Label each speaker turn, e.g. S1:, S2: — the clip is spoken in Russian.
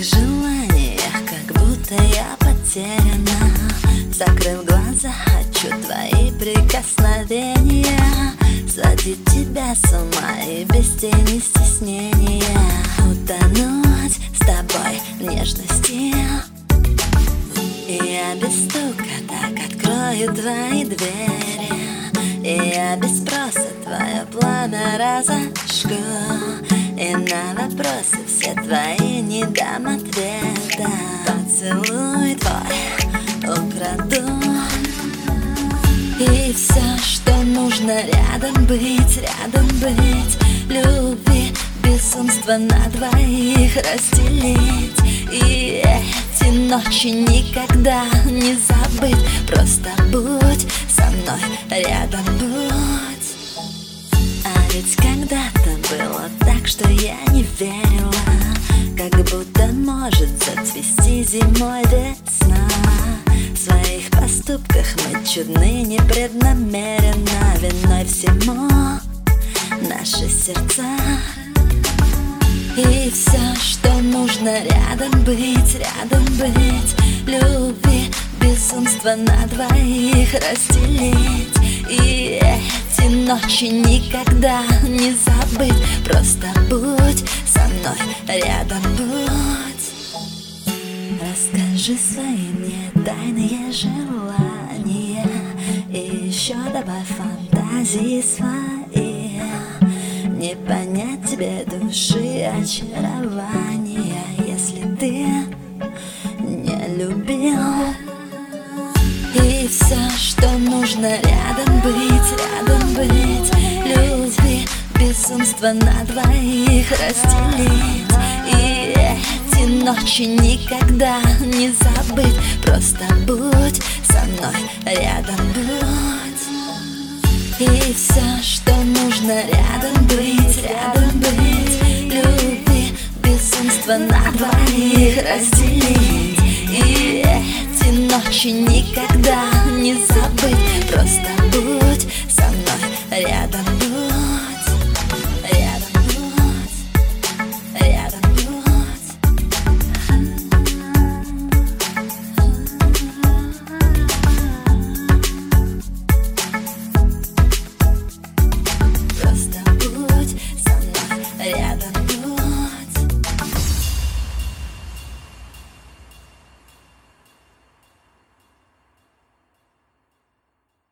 S1: желаниях, как будто я потеряна. Закрыв глаза, хочу твои прикосновения, сводить тебя с ума и без тени стеснения. Утонуть с тобой в нежности, и я без стука так открою твои двери, и я без спроса твое пламя разожгу, и на вопросы все твои не дам ответа. Поцелуй твой украду, и все, что нужно, рядом быть, любви, безумство на двоих разделить. И эти ночи никогда не забыть. Просто будь со мной, рядом будь. А ведь когда-то было так, что я не верила, как будто может зацвести зимой весна. В своих поступках мы чудны непреднамеренно, виной всему наши сердца. И все, что нужно, рядом быть, любви, безумство на двоих разделить. И эти ночи никогда не забыть. Просто будь со мной, рядом будь. Расскажи свои мне тайные желания, и еще добавь фантазии свои. Не понять тебе души очарования, если ты не любил. И все, что нужно, рядом быть, любви, безумство на двоих разделить. И эти ночи никогда не забыть. Просто будь со мной, рядом будь. И все, что нужно, рядом быть, любви, безумство на двоих разделить. И эти ночи никогда не забыть. Просто будь со мной, рядом.